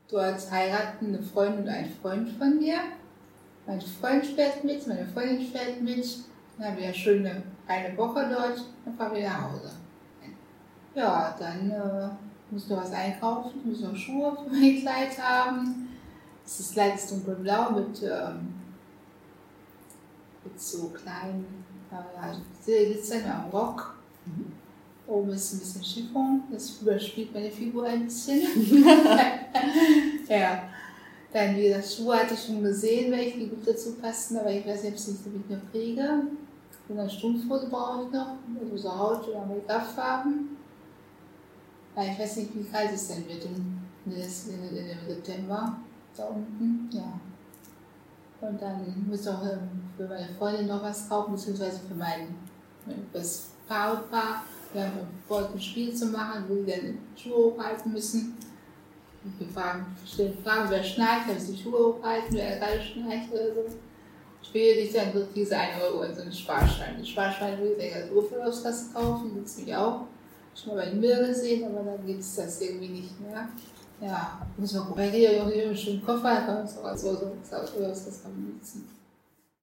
dort heiraten eine Freundin und ein Freund von mir. Mein Freund fährt mit, meine Freundin fährt mit. Dann haben wir ja schön eine Woche dort, dann fahren wir nach Hause. Ja, dann muss ich noch was einkaufen, muss noch Schuhe für mein Kleid haben. Das Kleid ist dunkelblau mit so kleinen Glitzern am Rock. Oben ist ein bisschen Chiffon, das überspielt meine Figur ein bisschen. Ja. Dann wie gesagt, Schuhe hatte ich schon gesehen, welche die gut dazu passen, aber ich weiß nicht, ob ich sie mit noch kriege. Und dann Strumpfhose brauche ich noch, also so Haut- oder Make-up-Farben. Weil ich weiß nicht, wie kalt es denn wird im September da unten. Ja. Und dann muss ich auch für meine Freundin noch was kaufen, beziehungsweise für das Paarpaar. Wir haben vor, ein Spiel zu machen, wo wir dann Schuhe hochhalten müssen. Und wir stellen Fragen, wer schnarcht, wer die Schuhe hochhalten, wer gerade schnarcht oder so. Später liegt dann wirklich diese 1 Euro in so einen Sparschwein. Die Sparschweine will ich als Urlaubskasse kaufen, gibt es mich auch. Schon mal bei den Müll gesehen, aber dann gibt es das irgendwie nicht mehr. Ja, muss man gucken. Weil hier auch einen schönen Koffer, da kann man es auch als Urlaubskasse benutzen.